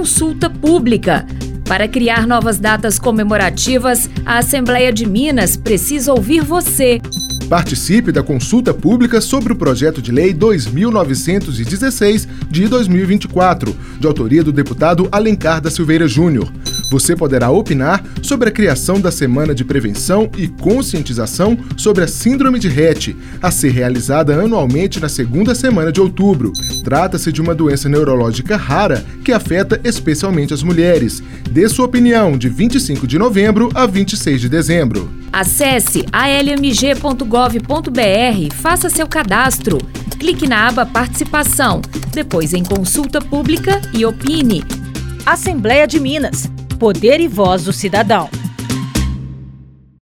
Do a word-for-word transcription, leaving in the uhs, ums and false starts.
consulta pública. Para criar novas datas comemorativas, a Assembleia de Minas precisa ouvir você. Participe da consulta pública sobre o projeto de lei dois mil novecentos e dezesseis de dois mil e vinte e quatro, de autoria do deputado Alencar da Silveira Júnior. Você poderá opinar sobre a criação da Semana de Prevenção e Conscientização sobre a Síndrome de Rett, a ser realizada anualmente na segunda semana de outubro. Trata-se de uma doença neurológica rara que afeta especialmente as mulheres. Dê sua opinião de vinte e cinco de novembro a vinte e seis de dezembro. Acesse a l m g ponto gov ponto b r e faça seu cadastro. Clique na aba Participação, depois em Consulta Pública e opine. Assembleia de Minas. Poder e voz do cidadão.